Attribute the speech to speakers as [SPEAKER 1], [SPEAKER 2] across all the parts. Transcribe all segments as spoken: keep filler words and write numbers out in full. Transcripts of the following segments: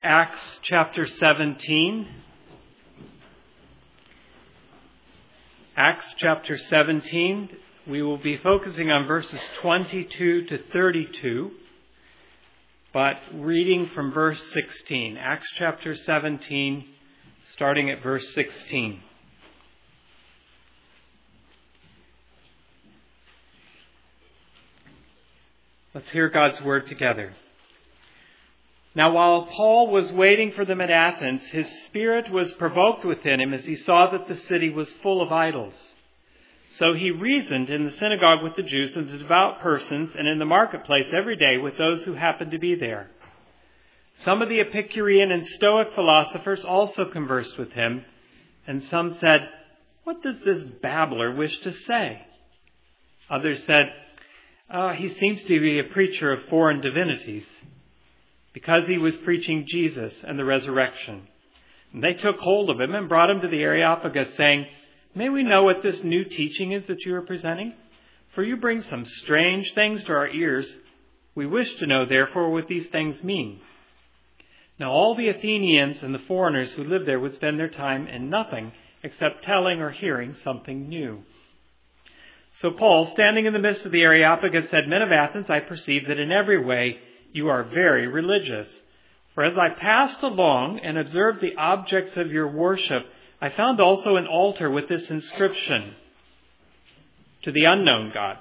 [SPEAKER 1] Acts chapter seventeen. Acts chapter seventeen. We will be focusing on verses twenty-two to thirty-two, but reading from verse sixteen. Acts chapter seventeen, starting at verse sixteen. Let's hear God's word together. Now while Paul was waiting for them at Athens, his spirit was provoked within him as he saw that the city was full of idols. So he reasoned in the synagogue with the Jews and the devout persons, and in the marketplace every day with those who happened to be there. Some of the Epicurean and Stoic philosophers also conversed with him, and some said, "What does this babbler wish to say?" Others said, uh, "He seems to be a preacher of foreign divinities," because he was preaching Jesus and the resurrection. And they took hold of him and brought him to the Areopagus, saying, "May we know what this new teaching is that you are presenting? For you bring some strange things to our ears. We wish to know, therefore, what these things mean." Now all the Athenians and the foreigners who lived there would spend their time in nothing except telling or hearing something new. So Paul, standing in the midst of the Areopagus, said, "Men of Athens, I perceive that in every way you are very religious. For as I passed along and observed the objects of your worship, I found also an altar with this inscription, 'To the unknown God.'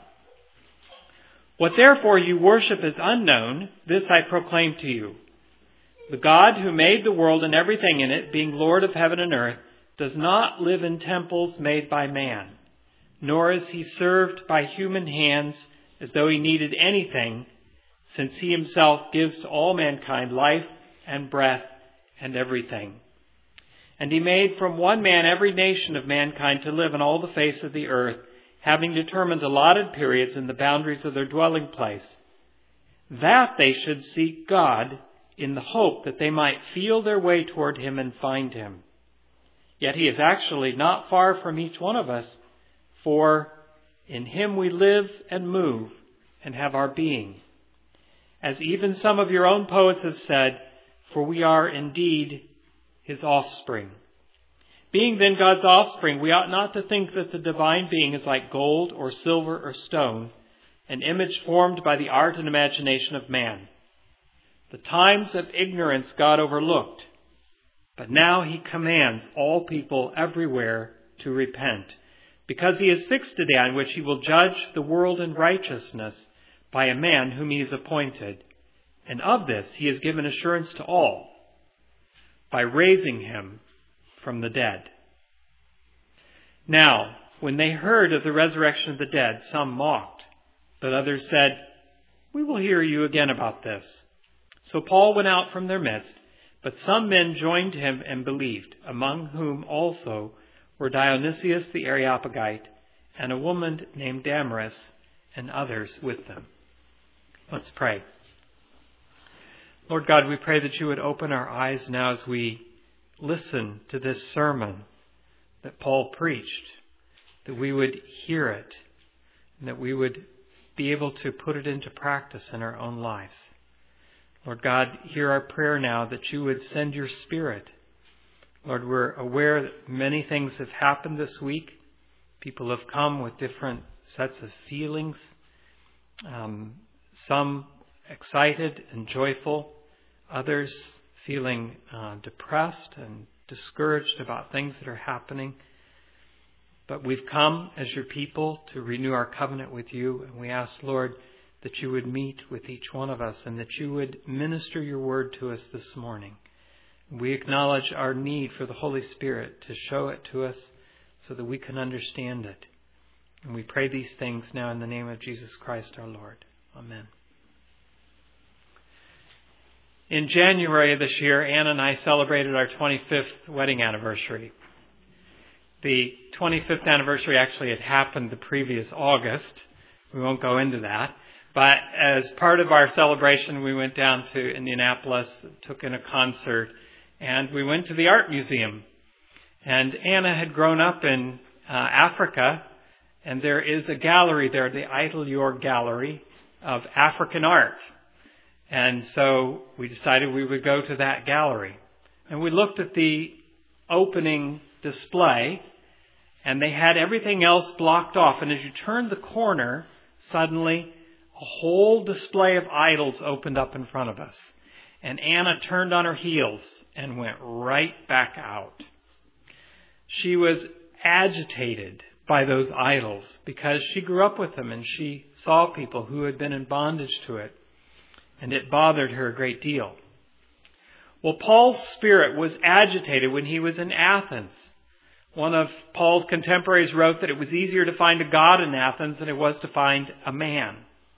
[SPEAKER 1] What therefore you worship as unknown, this I proclaim to you. The God who made the world and everything in it, being Lord of heaven and earth, does not live in temples made by man, nor is he served by human hands as though he needed anything, since he himself gives to all mankind life and breath and everything. And he made from one man every nation of mankind to live on all the face of the earth, having determined allotted periods in the boundaries of their dwelling place, that they should seek God in the hope that they might feel their way toward him and find him. Yet he is actually not far from each one of us, for in him we live and move and have our being. As even some of your own poets have said, for we are indeed his offspring. Being then God's offspring, we ought not to think that the divine being is like gold or silver or stone, an image formed by the art and imagination of man. The times of ignorance God overlooked, but now he commands all people everywhere to repent, because he has fixed a day on which he will judge the world in righteousness by a man whom he has appointed. And of this he has given assurance to all, by raising him from the dead." Now, when they heard of the resurrection of the dead, some mocked, but others said, "We will hear you again about this." So Paul went out from their midst, but some men joined him and believed, among whom also were Dionysius the Areopagite, and a woman named Damaris, and others with them. Let's pray. Lord God, we pray that you would open our eyes now as we listen to this sermon that Paul preached, that we would hear it, and that we would be able to put it into practice in our own lives. Lord God, hear our prayer now that you would send your Spirit. Lord, we're aware that many things have happened this week. People have come with different sets of feelings, um, some excited and joyful, others feeling uh, depressed and discouraged about things that are happening. But we've come as your people to renew our covenant with you, and we ask, Lord, that you would meet with each one of us and that you would minister your word to us this morning. We acknowledge our need for the Holy Spirit to show it to us so that we can understand it. And we pray these things now in the name of Jesus Christ our Lord. Amen. In January of this year, Anna and I celebrated our twenty-fifth wedding anniversary. The twenty-fifth anniversary actually had happened the previous August. We won't go into that. But as part of our celebration, we went down to Indianapolis, took in a concert, and we went to the art museum. And Anna had grown up in uh, Africa, and there is a gallery there, the Idyllwior Gallery of African art. And so we decided we would go to that gallery. And we looked at the opening display, and they had everything else blocked off. And as you turned the corner, suddenly a whole display of idols opened up in front of us. And Anna turned on her heels and went right back out. She was agitated by those idols because she grew up with them and she saw people who had been in bondage to it. And it bothered her a great deal. Well, Paul's spirit was agitated when he was in Athens. One of Paul's contemporaries wrote that it was easier to find a God in Athens than it was to find a man.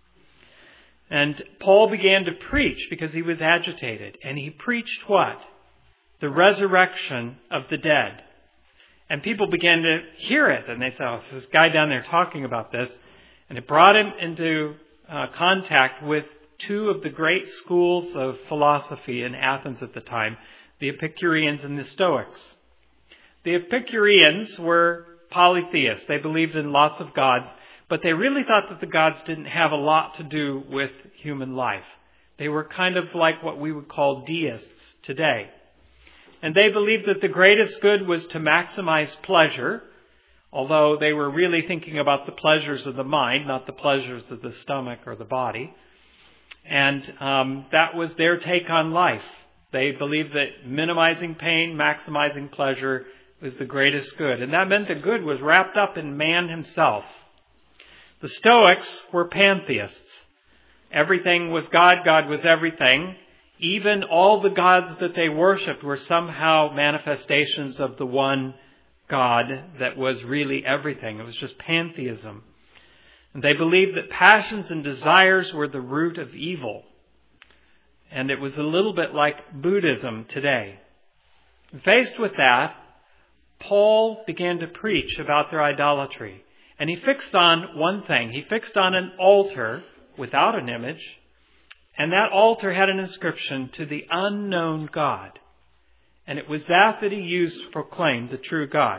[SPEAKER 1] And Paul began to preach because he was agitated. And he preached what? The resurrection of the dead. And people began to hear it. And they said, oh, this guy down there talking about this. And it brought him into uh, contact with two of the great schools of philosophy in Athens at the time, the Epicureans and the Stoics. The Epicureans were polytheists. They believed in lots of gods, but they really thought that the gods didn't have a lot to do with human life. They were kind of like what we would call deists today. And they believed that the greatest good was to maximize pleasure, although they were really thinking about the pleasures of the mind, not the pleasures of the stomach or the body. And um, that was their take on life. They believed that minimizing pain, maximizing pleasure was the greatest good. And that meant that good was wrapped up in man himself. The Stoics were pantheists. Everything was God, God was everything. Even all the gods that they worshipped were somehow manifestations of the one God that was really everything. It was just pantheism. And they believed that passions and desires were the root of evil. And it was a little bit like Buddhism today. Faced with that, Paul began to preach about their idolatry. And he fixed on one thing. He fixed on an altar without an image. And that altar had an inscription, to the unknown God. And it was that that he used to proclaim the true God.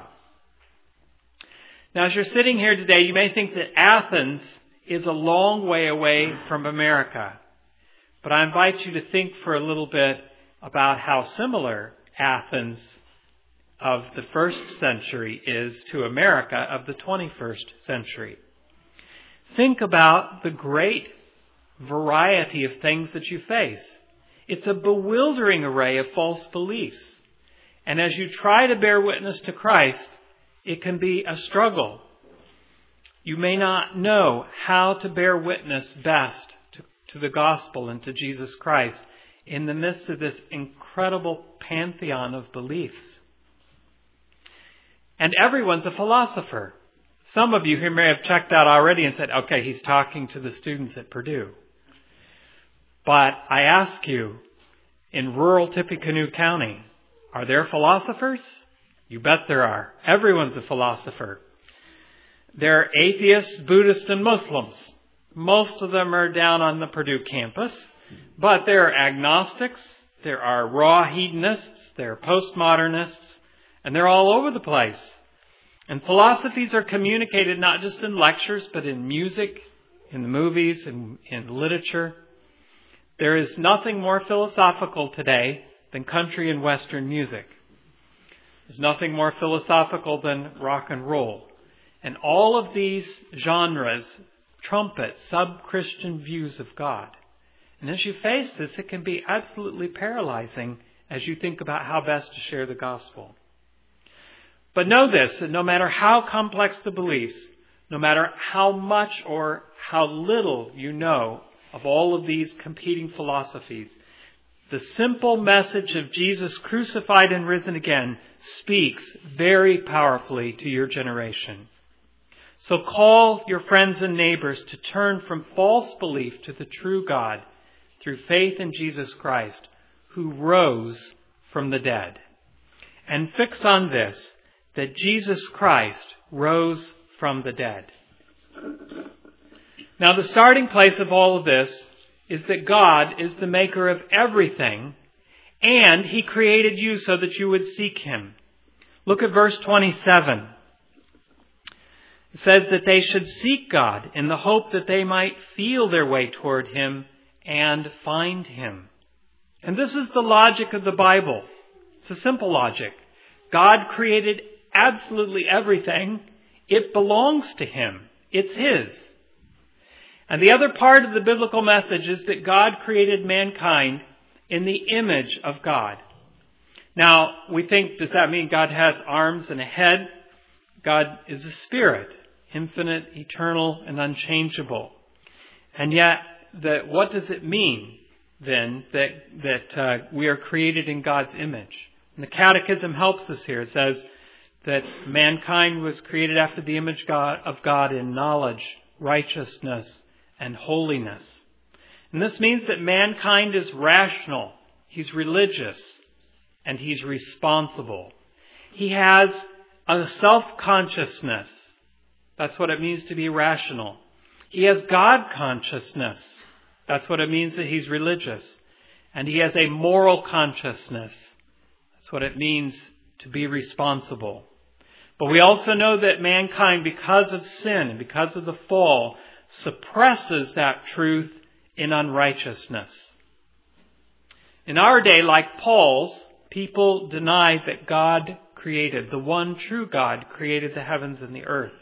[SPEAKER 1] Now, as you're sitting here today, you may think that Athens is a long way away from America. But I invite you to think for a little bit about how similar Athens of the first century is to America of the twenty-first century. Think about the great variety of things that you face. It's a bewildering array of false beliefs. And as you try to bear witness to Christ, it can be a struggle. You may not know how to bear witness best to, to the gospel and to Jesus Christ in the midst of this incredible pantheon of beliefs. And everyone's a philosopher. Some of you here may have checked out already and said, okay, he's talking to the students at Purdue. But I ask you, in rural Tippecanoe County, are there philosophers? You bet there are. Everyone's a philosopher. There are atheists, Buddhists, and Muslims. Most of them are down on the Purdue campus. But there are agnostics, there are raw hedonists, there are postmodernists, and they're all over the place. And philosophies are communicated not just in lectures, but in music, in the movies, and in literature. There is nothing more philosophical today than country and Western music. There's nothing more philosophical than rock and roll. And all of these genres trumpet sub-Christian views of God. And as you face this, it can be absolutely paralyzing as you think about how best to share the gospel. But know this, that no matter how complex the beliefs, no matter how much or how little you know of all of these competing philosophies, the simple message of Jesus crucified and risen again speaks very powerfully to your generation. So call your friends and neighbors to turn from false belief to the true God through faith in Jesus Christ, who rose from the dead. And fix on this, that Jesus Christ rose from the dead. Now, the starting place of all of this is that God is the maker of everything, and He created you so that you would seek Him. Look at verse twenty-seven. It says that they should seek God in the hope that they might feel their way toward Him and find Him. And this is the logic of the Bible. It's a simple logic. God created absolutely everything. It belongs to Him. It's His. And the other part of the biblical message is that God created mankind in the image of God. Now, we think, does that mean God has arms and a head? God is a spirit, infinite, eternal, and unchangeable. And yet, that what does it mean, then, that, that uh, we are created in God's image? And the Catechism helps us here. It says that mankind was created after the image God, of God in knowledge, righteousness, and holiness. And this means that mankind is rational, he's religious, and he's responsible. He has a self-consciousness. That's what it means to be rational. He has God consciousness. That's what it means that he's religious. And he has a moral consciousness. That's what it means to be responsible. But we also know that mankind, because of sin and because of the fall, suppresses that truth in unrighteousness. In our day, like Paul's, people deny that God created, the one true God created the heavens and the earth.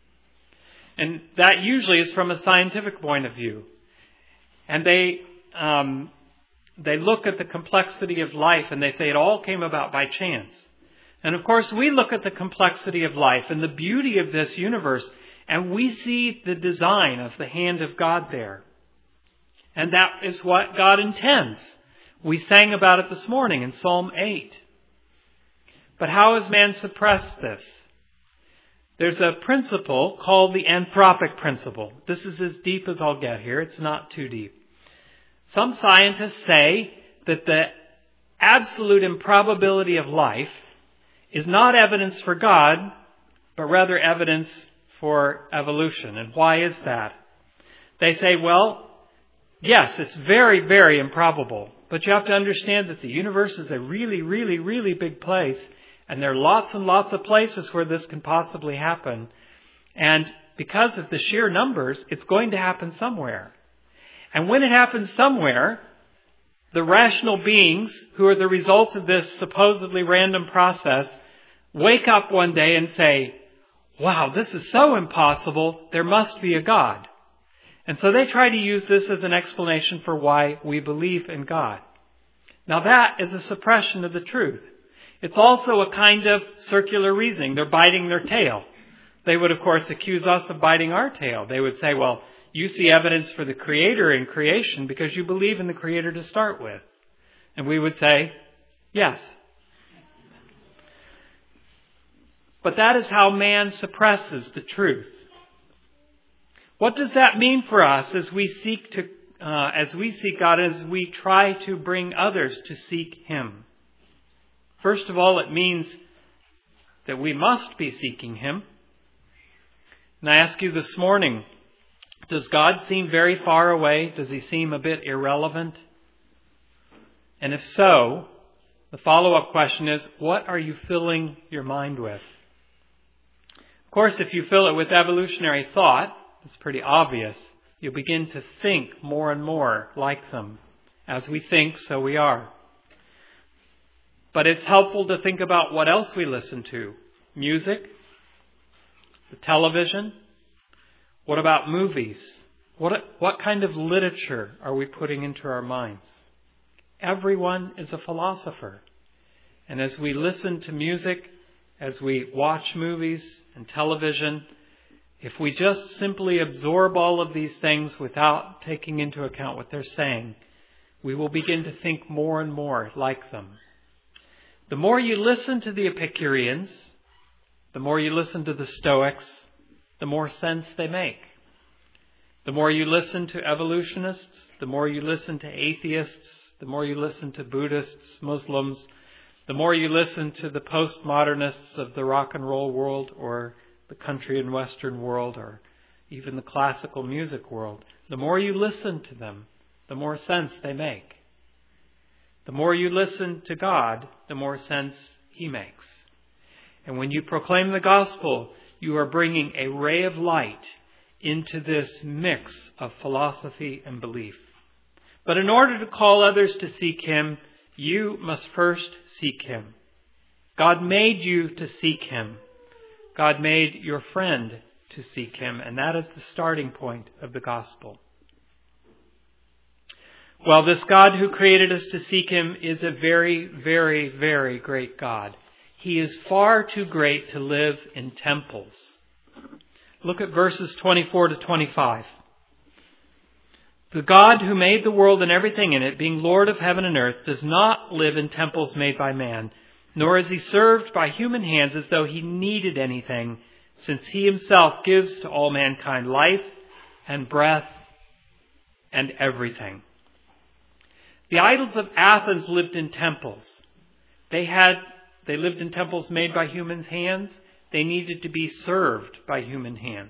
[SPEAKER 1] And that usually is from a scientific point of view. And they um, they look at the complexity of life and they say it all came about by chance. And of course, we look at the complexity of life and the beauty of this universe, and we see the design of the hand of God there. And that is what God intends. We sang about it this morning in Psalm eight. But how has man suppressed this? There's a principle called the anthropic principle. This is as deep as I'll get here. It's not too deep. Some scientists say that the absolute improbability of life is not evidence for God, but rather evidence for evolution. And why is that? They say, well, yes, it's very, very improbable. But you have to understand that the universe is a really, really, really big place. And there are lots and lots of places where this can possibly happen. And because of the sheer numbers, it's going to happen somewhere. And when it happens somewhere, the rational beings who are the results of this supposedly random process wake up one day and say, wow, this is so impossible, there must be a God. And so they try to use this as an explanation for why we believe in God. Now that is a suppression of the truth. It's also a kind of circular reasoning. They're biting their tail. They would, of course, accuse us of biting our tail. They would say, well, you see evidence for the Creator in creation because you believe in the Creator to start with. And we would say, yes. But that is how man suppresses the truth. What does that mean for us as we seek to, uh, as we seek God, as we try to bring others to seek Him? First of all, it means that we must be seeking Him. And I ask you this morning, does God seem very far away? Does He seem a bit irrelevant? And if so, the follow-up question is, what are you filling your mind with? Of course, if you fill it with evolutionary thought, it's pretty obvious. You'll begin to think more and more like them. As we think, so we are. But it's helpful to think about what else we listen to. Music, the television. What about movies? What, what kind of literature are we putting into our minds? Everyone is a philosopher. And as we listen to music, as we watch movies and television, if we just simply absorb all of these things without taking into account what they're saying, we will begin to think more and more like them. The more you listen to the Epicureans, the more you listen to the Stoics, the more sense they make. The more you listen to evolutionists, the more you listen to atheists, the more you listen to Buddhists, Muslims, the more you listen to the postmodernists of the rock and roll world or the country and western world or even the classical music world, the more you listen to them, the more sense they make. The more you listen to God, the more sense He makes. And when you proclaim the gospel, you are bringing a ray of light into this mix of philosophy and belief. But in order to call others to seek Him, you must first seek Him. God made you to seek Him. God made your friend to seek Him, and that is the starting point of the gospel. Well, this God who created us to seek Him is a very, very, very great God. He is far too great to live in temples. Look at verses twenty-four to twenty-five. The God who made the world and everything in it, being Lord of heaven and earth, does not live in temples made by man, nor is He served by human hands as though He needed anything, since He Himself gives to all mankind life and breath and everything. The idols of Athens lived in temples. They had, they lived in temples made by human hands. They needed to be served by human hands.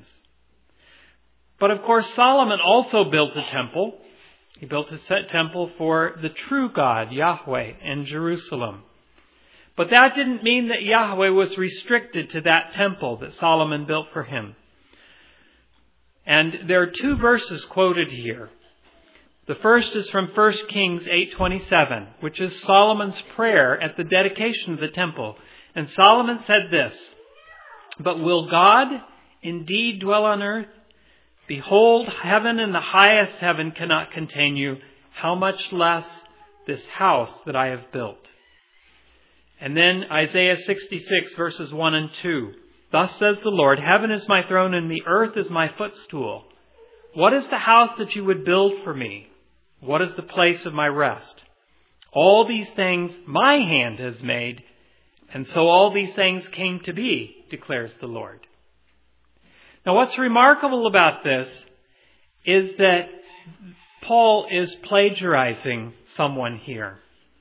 [SPEAKER 1] But of course, Solomon also built a temple. He built a set temple for the true God, Yahweh, in Jerusalem. But that didn't mean that Yahweh was restricted to that temple that Solomon built for Him. And there are two verses quoted here. The first is from First Kings eight twenty-seven, which is Solomon's prayer at the dedication of the temple. And Solomon said this, "But will God indeed dwell on earth? Behold, heaven and the highest heaven cannot contain you. How much less this house that I have built?" And then Isaiah sixty-six verses one and two. "Thus says the Lord, heaven is my throne and the earth is my footstool. What is the house that you would build for me? What is the place of my rest? All these things my hand has made, and so all these things came to be, declares the Lord." Now what's remarkable about this is that Paul is plagiarizing someone here.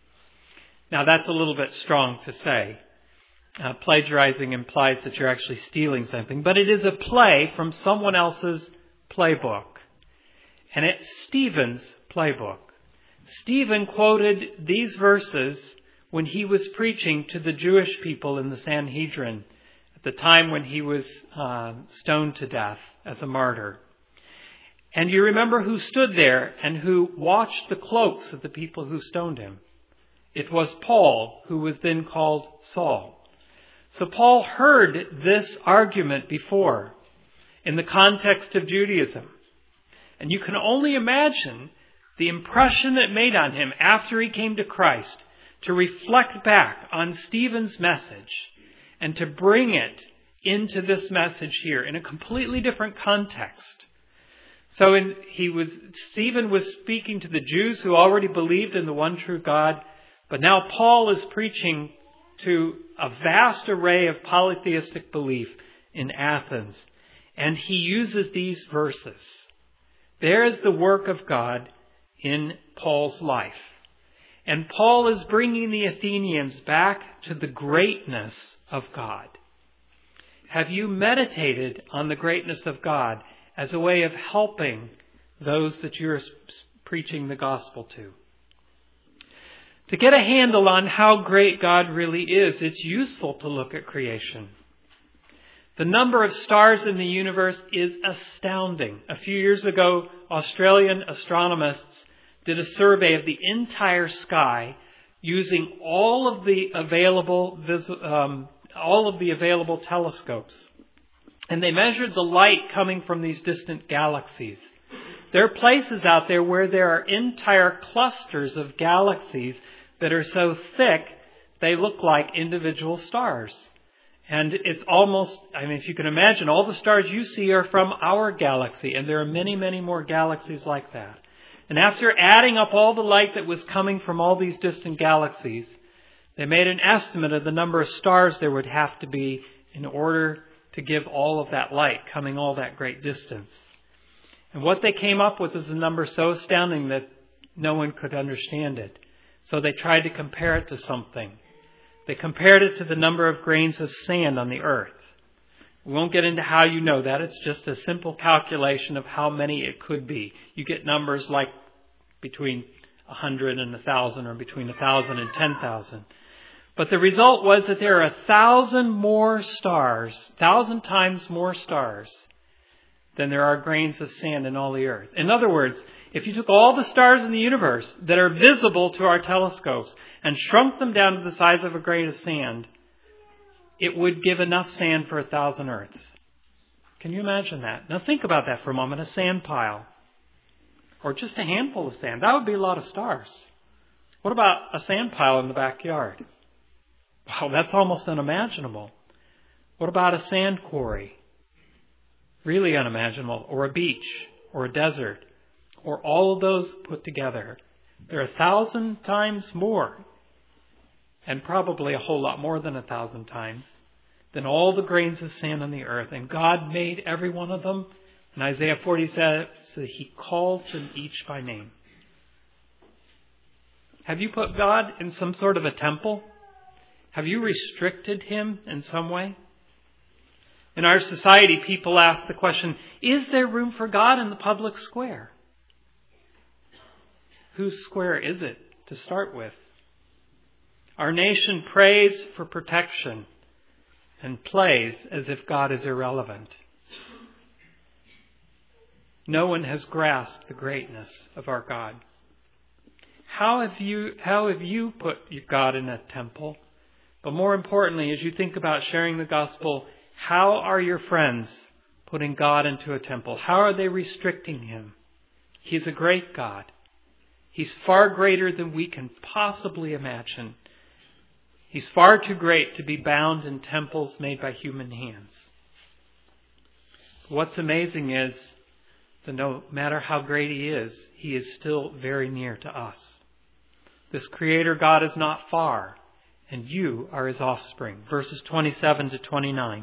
[SPEAKER 1] Now that's a little bit strong to say. Uh, plagiarizing implies that you're actually stealing something, but it is a play from someone else's playbook. And it's Stephen's playbook. Stephen quoted these verses when he was preaching to the Jewish people in the Sanhedrin at the time when he was uh, stoned to death as a martyr. And you remember who stood there and who watched the cloaks of the people who stoned him. It was Paul, who was then called Saul. So Paul heard this argument before in the context of Judaism. And you can only imagine the impression it made on him after he came to Christ to reflect back on Stephen's message and to bring it into this message here in a completely different context. So in, he was, Stephen was speaking to the Jews who already believed in the one true God, but now Paul is preaching to a vast array of polytheistic belief in Athens. And he uses these verses. There is the work of God in Paul's life. And Paul is bringing the Athenians back to the greatness of God. Have you meditated on the greatness of God as a way of helping those that you're preaching the gospel to? To get a handle on how great God really is, it's useful to look at creation. The number of stars in the universe is astounding. A few years ago, Australian astronomers did a survey of the entire sky using all of the available um, all of the available telescopes. And they measured the light coming from these distant galaxies. There are places out there where there are entire clusters of galaxies that are so thick they look like individual stars. And it's almost, I mean, if you can imagine, all the stars you see are from our galaxy, and there are many, many more galaxies like that. And after adding up all the light that was coming from all these distant galaxies, they made an estimate of the number of stars there would have to be in order to give all of that light coming all that great distance. And what they came up with is a number so astounding that no one could understand it. So they tried to compare it to something. They compared it to the number of grains of sand on the earth. We won't get into how you know that. It's just a simple calculation of how many it could be. You get numbers like between one hundred and one thousand, or between one thousand and ten thousand. But the result was that there are a thousand more stars, thousand times more stars than there are grains of sand in all the earth. In other words, If you took all the stars in the universe that are visible to our telescopes and shrunk them down to the size of a grain of sand, it would give enough sand for a thousand Earths. Can you imagine that? Now think about that for a moment, a sand pile. Or just a handful of sand. That would be a lot of stars. What about a sand pile in the backyard? Wow, that's almost unimaginable. What about a sand quarry? Really unimaginable. Or a beach, or a desert, or all of those put together. They're a thousand times more, and probably a whole lot more than a thousand times, than all the grains of sand on the earth. And God made every one of them. And Isaiah forty says that He calls them each by name. Have you put God in some sort of a temple? Have you restricted Him in some way? In our society, people ask the question, is there room for God in the public square? Whose square is it to start with? Our nation prays for protection and plays as if God is irrelevant. No one has grasped the greatness of our God. How have you, how have you put God in a temple? But more importantly, as you think about sharing the gospel, how are your friends putting God into a temple? How are they restricting Him? He's a great God. He's far greater than we can possibly imagine. He's far too great to be bound in temples made by human hands. What's amazing is that no matter how great He is, He is still very near to us. This Creator God is not far, and you are His offspring. Verses twenty-seven to twenty-nine.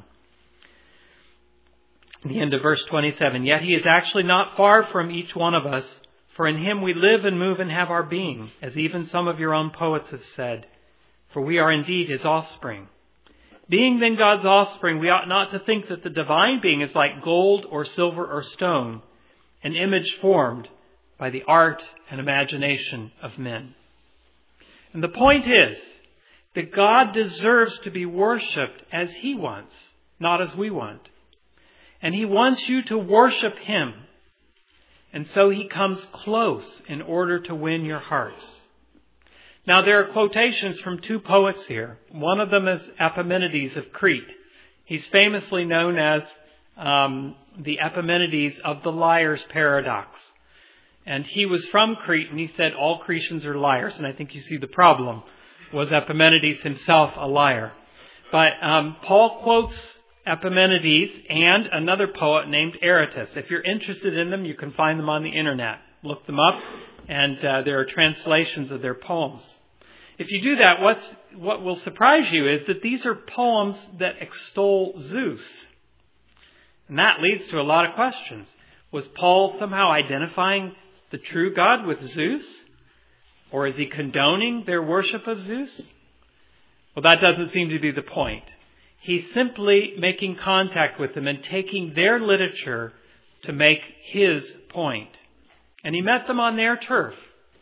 [SPEAKER 1] The end of verse twenty-seven. Yet He is actually not far from each one of us, for in Him we live and move and have our being, as even some of your own poets have said, for we are indeed His offspring. Being then God's offspring, we ought not to think that the divine being is like gold or silver or stone, an image formed by the art and imagination of men. And the point is that God deserves to be worshipped as He wants, not as we want. And He wants you to worship Him. And so He comes close in order to win your hearts. Now there are quotations from two poets here. One of them is Epimenides of Crete. He's famously known as um, the Epimenides of the liar's paradox. And he was from Crete, and he said all Cretians are liars. And I think you see the problem. Was Epimenides himself a liar? But um, Paul quotes Epimenides and another poet named Aratus. If you're interested in them, you can find them on the internet. Look them up, and uh, there are translations of their poems. If you do that, what's, what will surprise you is that these are poems that extol Zeus. And that leads to a lot of questions. Was Paul somehow identifying the true God with Zeus? Or is he condoning their worship of Zeus? Well, that doesn't seem to be the point. He's simply making contact with them and taking their literature to make his point. And he met them on their turf.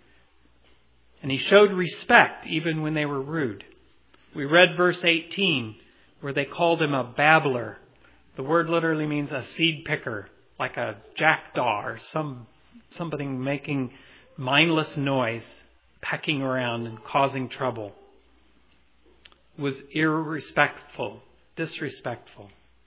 [SPEAKER 1] And he showed respect even when they were rude. We read verse eighteen where they called him a babbler. The word literally means a seed picker, like a jackdaw or some somebody making mindless noise, pecking around and causing trouble. It was irrespectful, disrespectful.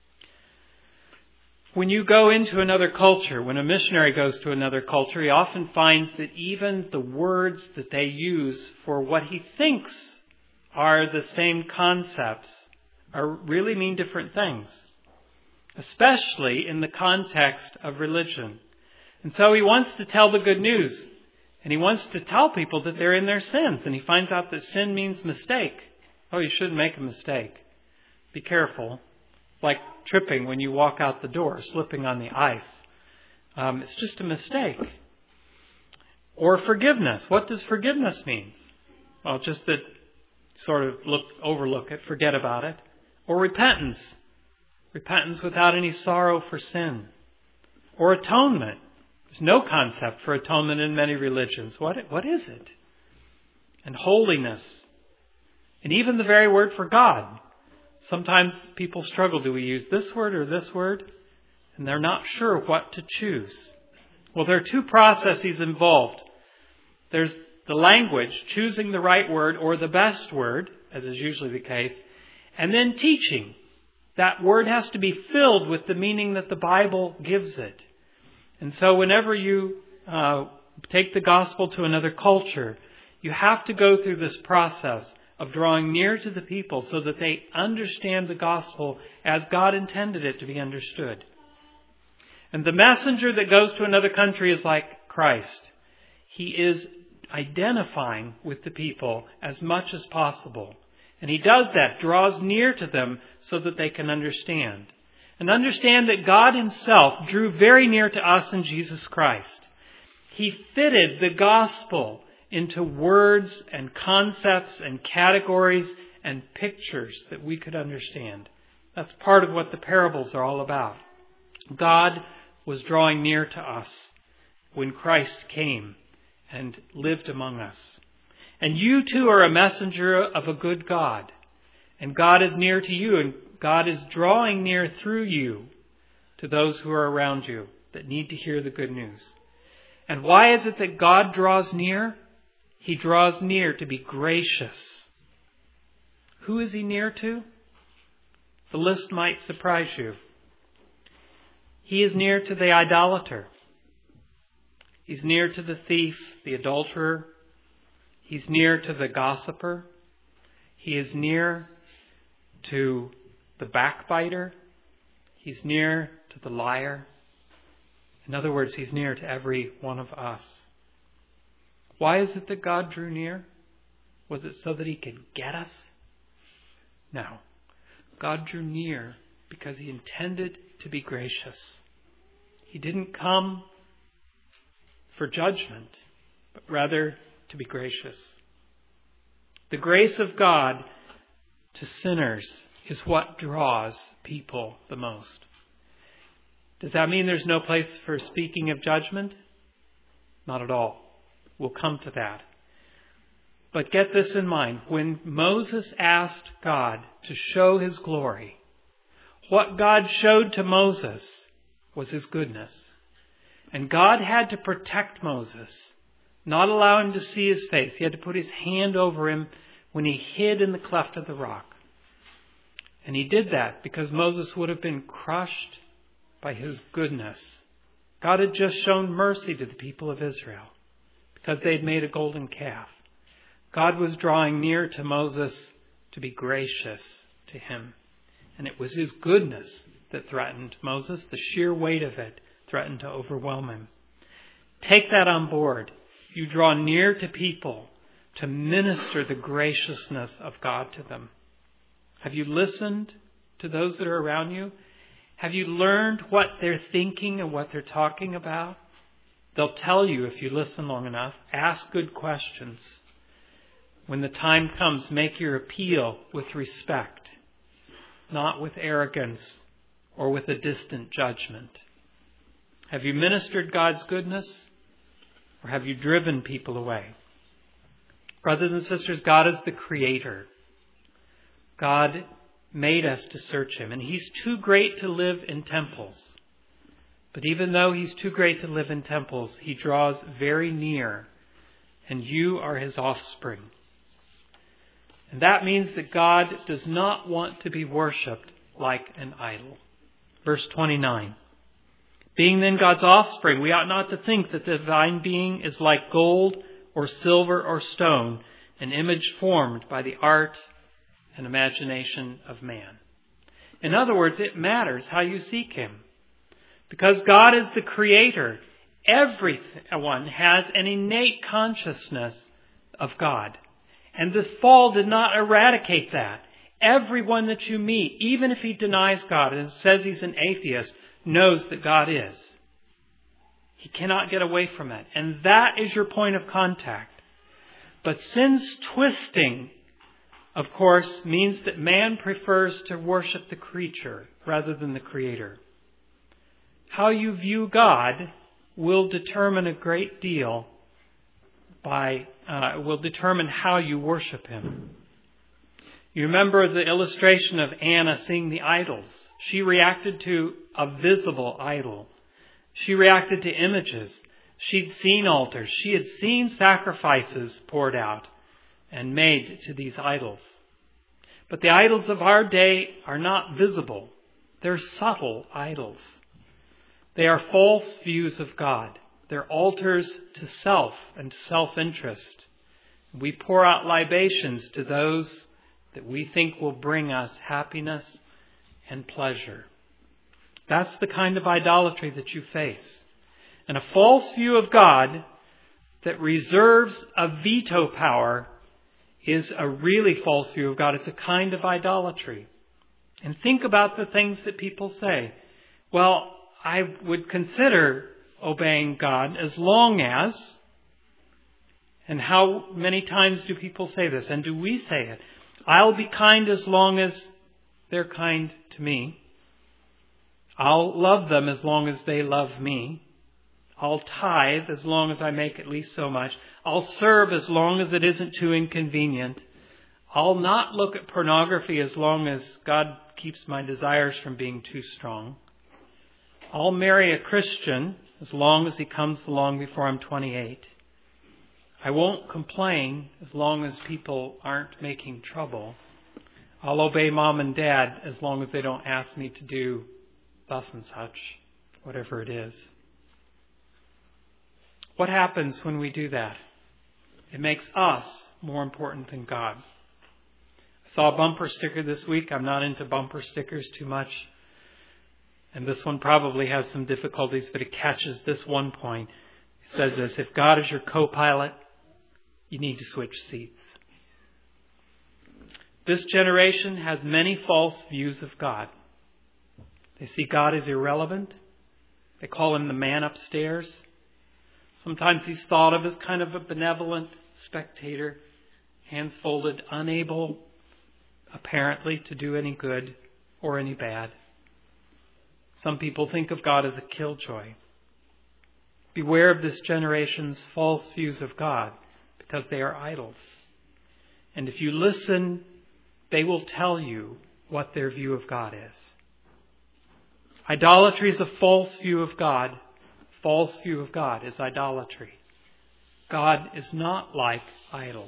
[SPEAKER 1] When you go into another culture, when a missionary goes to another culture, he often finds that even the words that they use for what he thinks are the same concepts are really mean different things, especially in the context of religion. And so he wants to tell the good news, and he wants to tell people that they're in their sins, and he finds out that sin means mistake. Oh, you shouldn't make a mistake. Be careful. It's like tripping when you walk out the door, slipping on the ice. Um, it's just a mistake. Or forgiveness. What does forgiveness mean? Well, just that sort of look, overlook it, forget about it. Or repentance. Repentance without any sorrow for sin. Or atonement. There's no concept for atonement in many religions. What, what is it? And holiness. And even the very word for God. Sometimes people struggle. Do we use this word or this word? And they're not sure what to choose. Well, there are two processes involved. There's the language, choosing the right word or the best word, as is usually the case, and then teaching. That word has to be filled with the meaning that the Bible gives it. And so whenever you uh, take the gospel to another culture, you have to go through this process of drawing near to the people so that they understand the gospel as God intended it to be understood. And the messenger that goes to another country is like Christ. He is identifying with the people as much as possible. And he does that, draws near to them so that they can understand. And understand that God himself drew very near to us in Jesus Christ. He fitted the gospel into words and concepts and categories and pictures that we could understand. That's part of what the parables are all about. God was drawing near to us when Christ came and lived among us. And you too are a messenger of a good God. And God is near to you, and God is drawing near through you to those who are around you that need to hear the good news. And why is it that God draws near? He draws near to be gracious. Who is he near to? The list might surprise you. He is near to the idolater. He's near to the thief, the adulterer. He's near to the gossiper. He is near to the backbiter. He's near to the liar. In other words, he's near to every one of us. Why is it that God drew near? Was it so that he could get us? No. God drew near because he intended to be gracious. He didn't come for judgment, but rather to be gracious. The grace of God to sinners is what draws people the most. Does that mean there's no place for speaking of judgment? Not at all. We'll come to that. But get this in mind. When Moses asked God to show his glory, what God showed to Moses was his goodness. And God had to protect Moses, not allow him to see his face. He had to put his hand over him when he hid in the cleft of the rock. And he did that because Moses would have been crushed by his goodness. God had just shown mercy to the people of Israel because they had made a golden calf. God was drawing near to Moses to be gracious to him. And it was his goodness that threatened Moses. The sheer weight of it threatened to overwhelm him. Take that on board. You draw near to people to minister the graciousness of God to them. Have you listened to those that are around you? Have you learned what they're thinking and what they're talking about? They'll tell you if you listen long enough. Ask good questions. When the time comes, make your appeal with respect, not with arrogance or with a distant judgment. Have you ministered God's goodness, or have you driven people away? Brothers and sisters, God is the Creator. God made us to search him, and he's too great to live in temples. But even though he's too great to live in temples, he draws very near, and you are his offspring. And that means that God does not want to be worshipped like an idol. Verse twenty-nine. Being then God's offspring, we ought not to think that the divine being is like gold or silver or stone, an image formed by the art and imagination of man. In other words, it matters how you seek him. Because God is the Creator, everyone has an innate consciousness of God. And this fall did not eradicate that. Everyone that you meet, even if he denies God and says he's an atheist, knows that God is. He cannot get away from it. And that is your point of contact. But sin's twisting, of course, means that man prefers to worship the creature rather than the Creator. How you view God will determine a great deal by, uh, will determine how you worship him. You remember the illustration of Anna seeing the idols. She reacted to a visible idol. She reacted to images. She'd seen altars. She had seen sacrifices poured out and made to these idols. But the idols of our day are not visible. They're subtle idols. They are false views of God. They're altars to self and to self-interest. We pour out libations to those that we think will bring us happiness and pleasure. That's the kind of idolatry that you face. And a false view of God that reserves a veto power is a really false view of God. It's a kind of idolatry. And think about the things that people say. Well, I would consider obeying God as long as, and how many times do people say this? And do we say it? I'll be kind as long as they're kind to me. I'll love them as long as they love me. I'll tithe as long as I make at least so much. I'll serve as long as it isn't too inconvenient. I'll not look at pornography as long as God keeps my desires from being too strong. I'll marry a Christian as long as he comes along before I'm twenty-eight. I won't complain as long as people aren't making trouble. I'll obey mom and dad as long as they don't ask me to do thus and such, whatever it is. What happens when we do that? It makes us more important than God. I saw a bumper sticker this week. I'm not into bumper stickers too much. And this one probably has some difficulties, but it catches this one point. It says this: if God is your co-pilot, you need to switch seats. This generation has many false views of God. They see God as irrelevant. They call him the man upstairs. Sometimes he's thought of as kind of a benevolent spectator, hands folded, unable, apparently, to do any good or any bad. Some people think of God as a killjoy. Beware of this generation's false views of God, because they are idols. And if you listen, they will tell you what their view of God is. Idolatry is a false view of God. False view of God is idolatry. God is not like idols.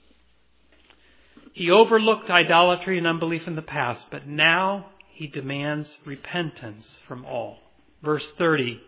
[SPEAKER 1] He overlooked idolatry and unbelief in the past, but now he demands repentance from all. Verse thirty.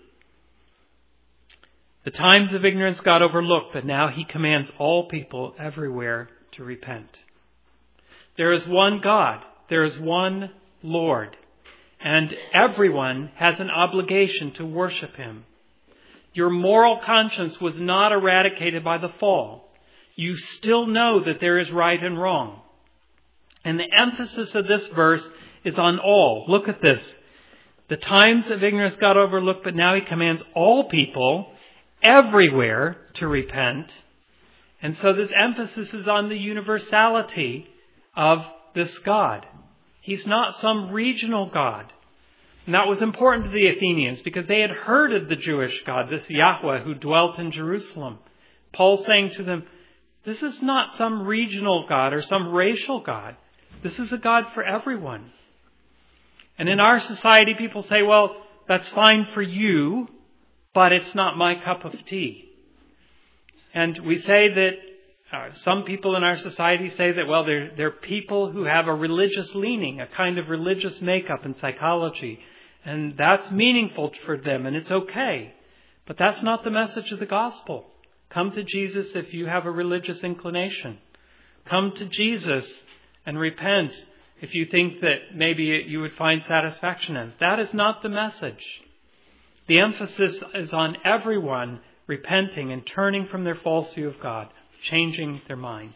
[SPEAKER 1] The times of ignorance God overlooked, but now he commands all people everywhere to repent. There is one God. There is one Lord. And everyone has an obligation to worship him. Your moral conscience was not eradicated by the fall. You still know that there is right and wrong. And the emphasis of this verse is on all. Look at this. The times of ignorance God overlooked, but now he commands all people everywhere to repent. And so this emphasis is on the universality of this God. He's not some regional God. And that was important to the Athenians because they had heard of the Jewish God, this Yahweh who dwelt in Jerusalem. Paul's saying to them, this is not some regional God or some racial God. This is a God for everyone. And in our society, people say, well, that's fine for you, but it's not my cup of tea. And we say that uh, some people in our society say that, well, they're, they're people who have a religious leaning, a kind of religious makeup and psychology. And that's meaningful for them, and it's okay. But that's not the message of the gospel. Come to Jesus if you have a religious inclination. Come to Jesus and repent if you think that maybe you would find satisfaction in it. That is not the message. The emphasis is on everyone repenting and turning from their false view of God, changing their mind.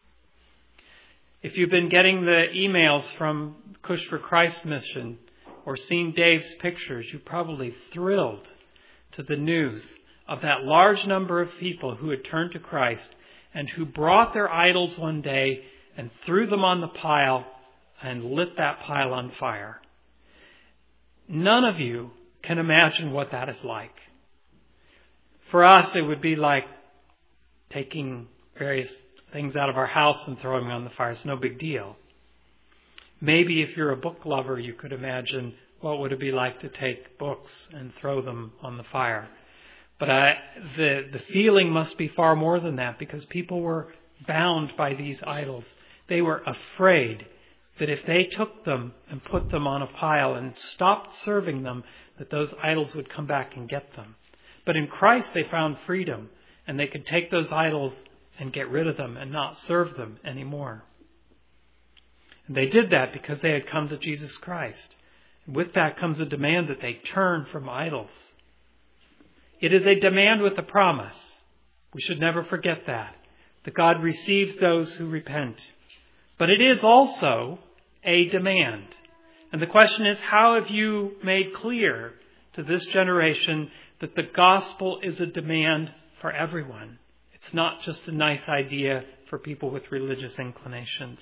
[SPEAKER 1] If you've been getting the emails from Cush for Christ Mission or seen Dave's pictures, you're probably thrilled to the news of that large number of people who had turned to Christ and who brought their idols one day and threw them on the pile and lit that pile on fire. None of you can imagine what that is like. For us, it would be like taking various things out of our house and throwing them on the fire. It's no big deal. Maybe if you're a book lover, you could imagine what would it be like to take books and throw them on the fire. But I, the, the feeling must be far more than that, because people were bound by these idols. They were afraid that if they took them and put them on a pile and stopped serving them, that those idols would come back and get them. But in Christ they found freedom, and they could take those idols and get rid of them and not serve them anymore. And they did that because they had come to Jesus Christ. And with that comes a demand that they turn from idols. It is a demand with a promise. We should never forget that. That God receives those who repent. But it is also a demand. And the question is, how have you made clear to this generation that the gospel is a demand for everyone? It's not just a nice idea for people with religious inclinations.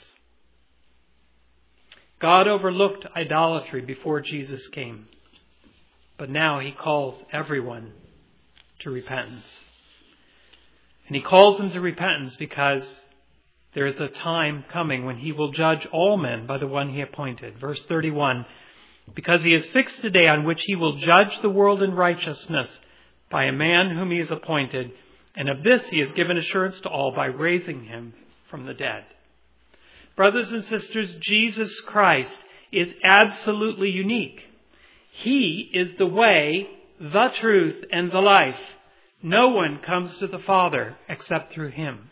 [SPEAKER 1] God overlooked idolatry before Jesus came. But now he calls everyone to repentance. And he calls them to repentance because there is a time coming when he will judge all men by the one he appointed. Verse thirty-one, because he has fixed a day on which he will judge the world in righteousness by a man whom he has appointed, and of this he has given assurance to all by raising him from the dead. Brothers and sisters, Jesus Christ is absolutely unique. He is the way, the truth, and the life. No one comes to the Father except through him.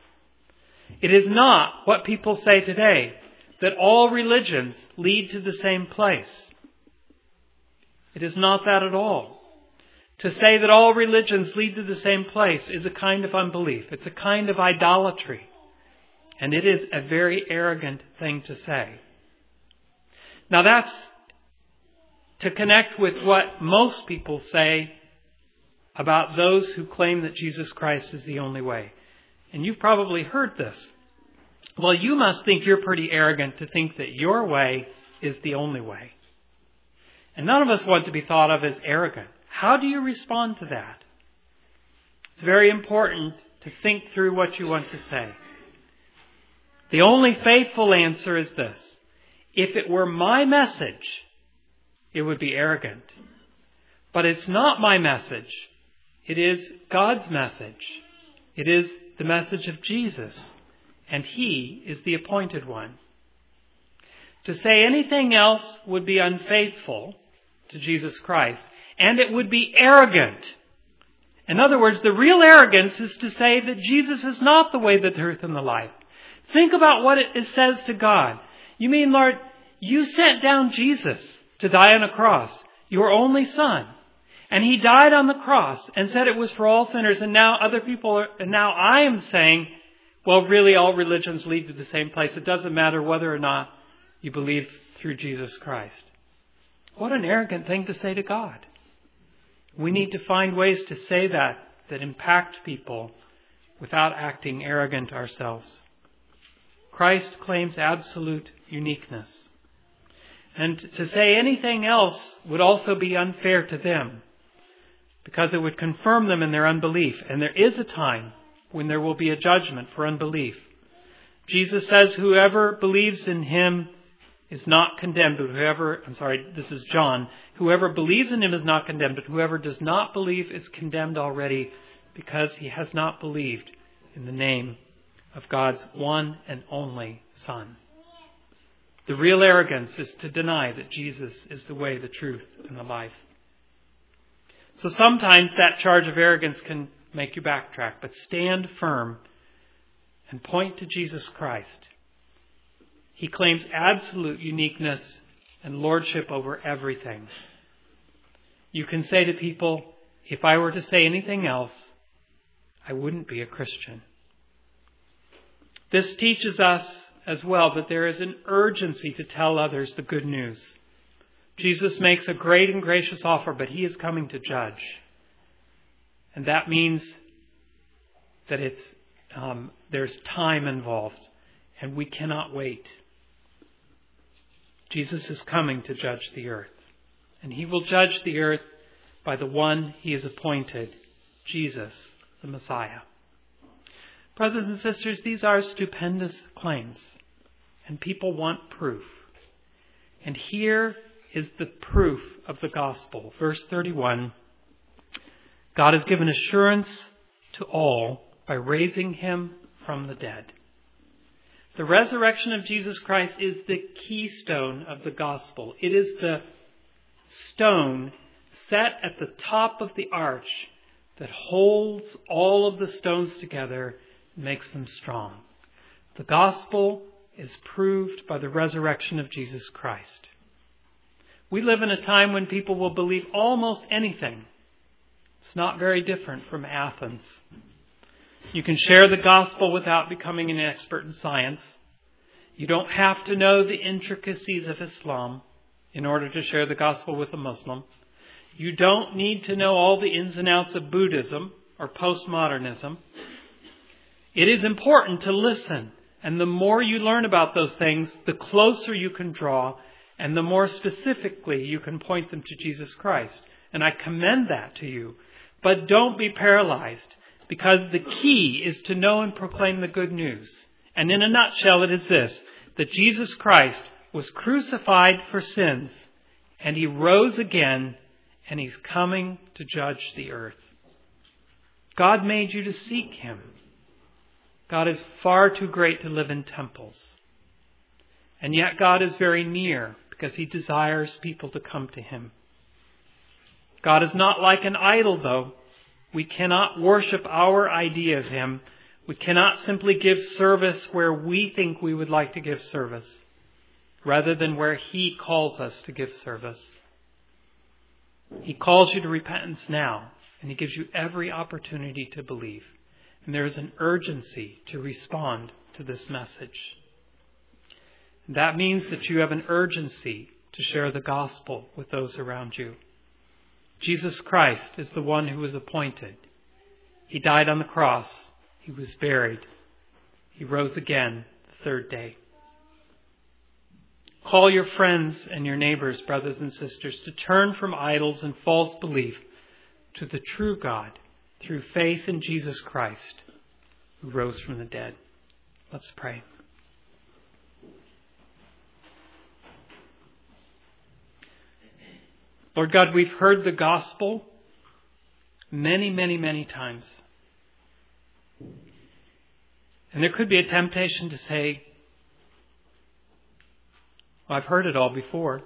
[SPEAKER 1] It is not what people say today, that all religions lead to the same place. It is not that at all. To say that all religions lead to the same place is a kind of unbelief. It's a kind of idolatry. And it is a very arrogant thing to say. Now that's to connect with what most people say about those who claim that Jesus Christ is the only way. And you've probably heard this. Well, you must think you're pretty arrogant to think that your way is the only way. And none of us want to be thought of as arrogant. How do you respond to that? It's very important to think through what you want to say. The only faithful answer is this. If it were my message, it would be arrogant. But it's not my message. It is God's message. It is the message of Jesus. And he is the appointed one. To say anything else would be unfaithful to Jesus Christ. And it would be arrogant. In other words, the real arrogance is to say that Jesus is not the way, the truth, and the life. Think about what it says to God. You mean, Lord, you sent down Jesus to die on a cross, your only Son. And he died on the cross and said it was for all sinners. And now other people are, and now I am saying, well, really all religions lead to the same place. It doesn't matter whether or not you believe through Jesus Christ. What an arrogant thing to say to God. We need to find ways to say that, that impact people without acting arrogant ourselves. Christ claims absolute uniqueness. And to say anything else would also be unfair to them, because it would confirm them in their unbelief. And there is a time when there will be a judgment for unbelief. Jesus says, whoever believes in him is not condemned, but whoever, I'm sorry, this is John, whoever believes in him is not condemned, but whoever does not believe is condemned already, because he has not believed in the name of God's one and only Son. The real arrogance is to deny that Jesus is the way, the truth, and the life. So sometimes that charge of arrogance can make you backtrack, but stand firm and point to Jesus Christ. He claims absolute uniqueness and lordship over everything. You can say to people, if I were to say anything else, I wouldn't be a Christian. This teaches us as well that there is an urgency to tell others the good news. Jesus makes a great and gracious offer, but he is coming to judge. And that means that it's um, there's time involved, and we cannot wait. Jesus is coming to judge the earth. And he will judge the earth by the one he has appointed, Jesus, the Messiah. Brothers and sisters, these are stupendous claims. And people want proof. And here is the proof of the gospel. Verse thirty-one, God has given assurance to all by raising him from the dead. The resurrection of Jesus Christ is the keystone of the gospel. It is the stone set at the top of the arch that holds all of the stones together and makes them strong. The gospel is proved by the resurrection of Jesus Christ. We live in a time when people will believe almost anything. It's not very different from Athens. You can share the gospel without becoming an expert in science. You don't have to know the intricacies of Islam in order to share the gospel with a Muslim. You don't need to know all the ins and outs of Buddhism or postmodernism. It is important to listen. And the more you learn about those things, the closer you can draw, and the more specifically you can point them to Jesus Christ. And I commend that to you. But don't be paralyzed, because the key is to know and proclaim the good news. And in a nutshell, it is this, that Jesus Christ was crucified for sins, and he rose again, and he's coming to judge the earth. God made you to seek him. God is far too great to live in temples. And yet God is very near because he desires people to come to him. God is not like an idol, though. We cannot worship our idea of him. We cannot simply give service where we think we would like to give service, rather than where he calls us to give service. He calls you to repentance now, and he gives you every opportunity to believe. And there is an urgency to respond to this message. That means that you have an urgency to share the gospel with those around you. Jesus Christ is the one who was appointed. He died on the cross. He was buried. He rose again the third day. Call your friends and your neighbors, brothers and sisters, to turn from idols and false belief to the true God through faith in Jesus Christ, who rose from the dead. Let's pray. Lord God, we've heard the gospel many, many, many times. And there could be a temptation to say, well, I've heard it all before.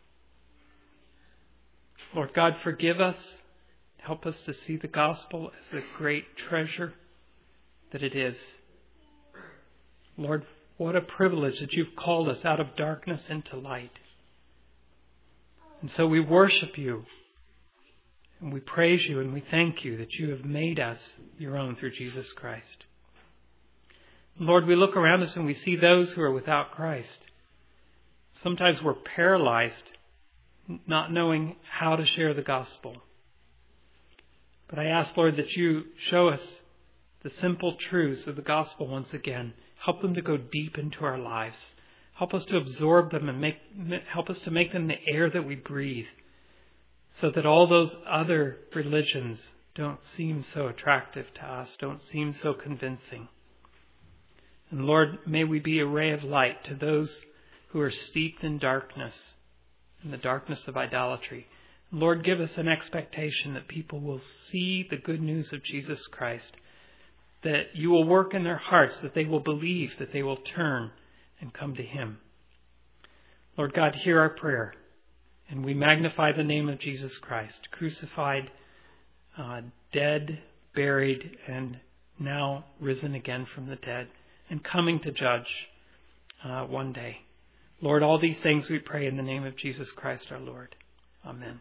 [SPEAKER 1] Lord God, forgive us. Help us to see the gospel as the great treasure that it is. Lord, what a privilege that you've called us out of darkness into light. And so we worship you, and we praise you, and we thank you that you have made us your own through Jesus Christ. Lord, we look around us and we see those who are without Christ. Sometimes we're paralyzed, not knowing how to share the gospel. But I ask, Lord, that you show us the simple truths of the gospel once again. Help them to go deep into our lives. Help us to absorb them and make, help us to make them the air that we breathe, so that all those other religions don't seem so attractive to us, don't seem so convincing. And Lord, may we be a ray of light to those who are steeped in darkness, in the darkness of idolatry. Lord, give us an expectation that people will see the good news of Jesus Christ, that you will work in their hearts, that they will believe, that they will turn and come to him. Lord God, hear our prayer, and we magnify the name of Jesus Christ, crucified, uh, dead, buried, and now risen again from the dead, and coming to judge uh, one day. Lord, all these things we pray in the name of Jesus Christ our Lord. Amen.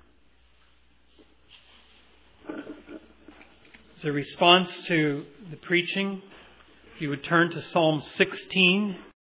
[SPEAKER 1] As a response to the preaching, you would turn to Psalm sixteen.